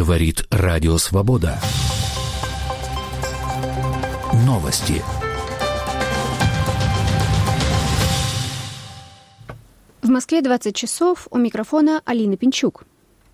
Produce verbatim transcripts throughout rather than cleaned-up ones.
Говорит Радио Свобода. Новости. В Москве двадцать часов. У микрофона Алина Пинчук.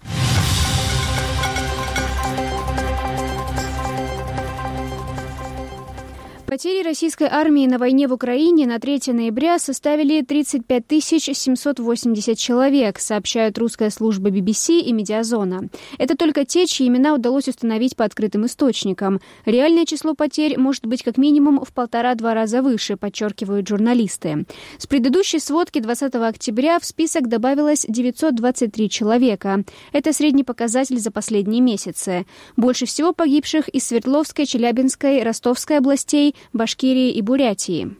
Потери российской армии на войне в Украине на третье ноября составили тридцать пять тысяч семьсот восемьдесят человек, сообщают русская служба би би си и Медиазона. Это только те, чьи имена удалось установить по открытым источникам. Реальное число потерь может быть как минимум в полтора-два раза выше, подчеркивают журналисты. С предыдущей сводки двадцатого октября в список добавилось девятьсот двадцать три человека. Это средний показатель за последние месяцы. Больше всего погибших из Свердловской, Челябинской, Ростовской областей, Башкирии и Бурятии.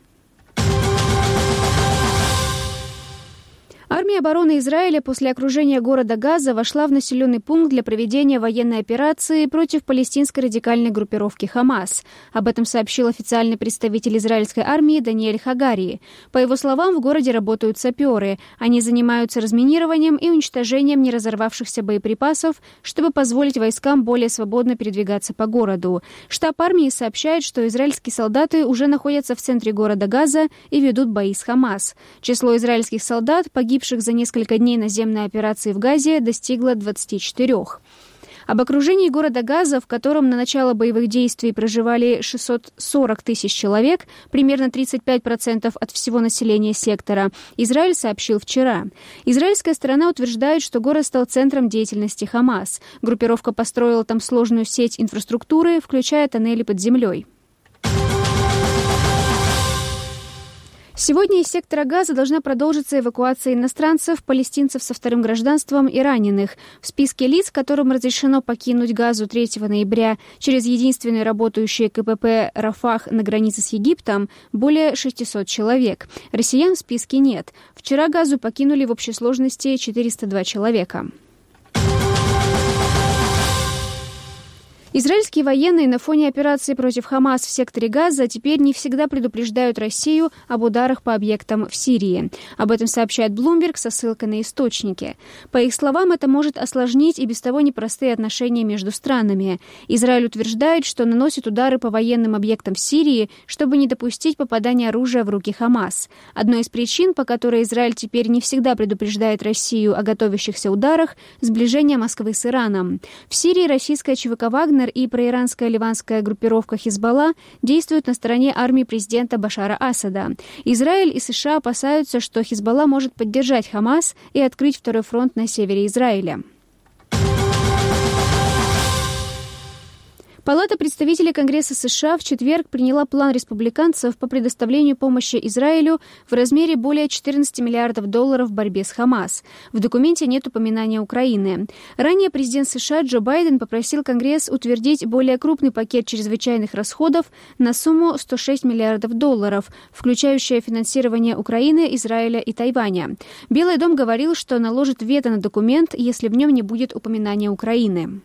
Армия обороны Израиля после окружения города Газа вошла в населенный пункт для проведения военной операции против палестинской радикальной группировки «Хамас». Об этом сообщил официальный представитель израильской армии Даниэль Хагари. По его словам, в городе работают саперы. Они занимаются разминированием и уничтожением неразорвавшихся боеприпасов, чтобы позволить войскам более свободно передвигаться по городу. Штаб армии сообщает, что израильские солдаты уже находятся в центре города Газа и ведут бои с «Хамас». Число израильских солдат, погибших за несколько дней наземной операции в Газе, достигло двадцати четырёх. Об окружении города Газа, в котором на начало боевых действий проживали шестьсот сорок тысяч человек, примерно тридцать пять процентов от всего населения сектора, Израиль сообщил вчера. Израильская сторона утверждает, что город стал центром деятельности «Хамас». Группировка построила там сложную сеть инфраструктуры, включая тоннели под землей. Сегодня из сектора Газа должна продолжиться эвакуация иностранцев, палестинцев со вторым гражданством и раненых. В списке лиц, которым разрешено покинуть Газу третьего ноября через единственный работающий ка пэ пэ «Рафах» на границе с Египтом, более шестисот человек. Россиян в списке нет. Вчера Газу покинули в общей сложности четыреста два человека. Израильские военные на фоне операции против «Хамас» в секторе Газа теперь не всегда предупреждают Россию об ударах по объектам в Сирии. Об этом сообщает Bloomberg со ссылкой на источники. По их словам, это может осложнить и без того непростые отношения между странами. Израиль утверждает, что наносит удары по военным объектам в Сирии, чтобы не допустить попадания оружия в руки «Хамас». Одной из причин, по которой Израиль теперь не всегда предупреждает Россию о готовящихся ударах, сближение Москвы с Ираном. В Сирии российская ЧВК «Вагнер» и проиранская ливанская группировка «Хизбалла» действуют на стороне армии президента Башара Асада. Израиль и США опасаются, что «Хизбалла» может поддержать «Хамас» и открыть второй фронт на севере Израиля. Палата представителей Конгресса США в четверг приняла план республиканцев по предоставлению помощи Израилю в размере более четырнадцати миллиардов долларов в борьбе с «Хамас». В документе нет упоминания Украины. Ранее президент США Джо Байден попросил Конгресс утвердить более крупный пакет чрезвычайных расходов на сумму сто шесть миллиардов долларов, включающее финансирование Украины, Израиля и Тайваня. Белый дом говорил, что наложит вето на документ, если в нем не будет упоминания Украины.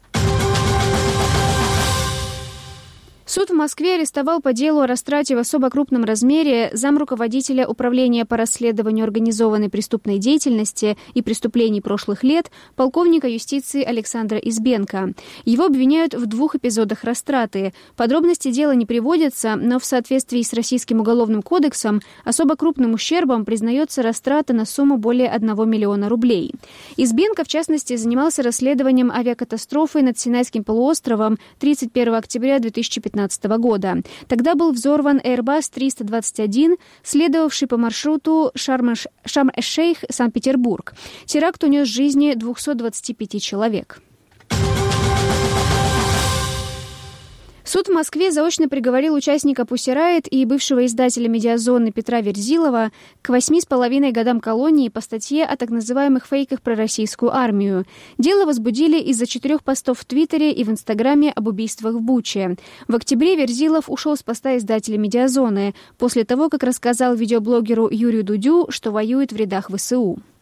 Суд в Москве арестовал по делу о растрате в особо крупном размере замруководителя Управления по расследованию организованной преступной деятельности и преступлений прошлых лет полковника юстиции Александра Избенко. Его обвиняют в двух эпизодах растраты. Подробности дела не приводятся, но в соответствии с Российским уголовным кодексом особо крупным ущербом признается растрата на сумму более одного миллиона рублей. Избенко, в частности, занимался расследованием авиакатастрофы над Синайским полуостровом тридцать первого октября две тысячи пятнадцатого года. Тогда был взорван Airbus триста двадцать один, следовавший по маршруту Шарм-эш-Шейх, Санкт-Петербург. Теракт унес жизни двухсот двадцати пяти человек. Суд в Москве заочно приговорил участника Pussy Riot и бывшего издателя «Медиазоны» Петра Верзилова к восьми с половиной годам колонии по статье о так называемых фейках про российскую армию. Дело возбудили из-за четырех постов в Твиттере и в Инстаграме об убийствах в Буче. В октябре Верзилов ушел с поста издателя «Медиазоны» после того, как рассказал видеоблогеру Юрию Дудю, что воюет в рядах вэ эс у.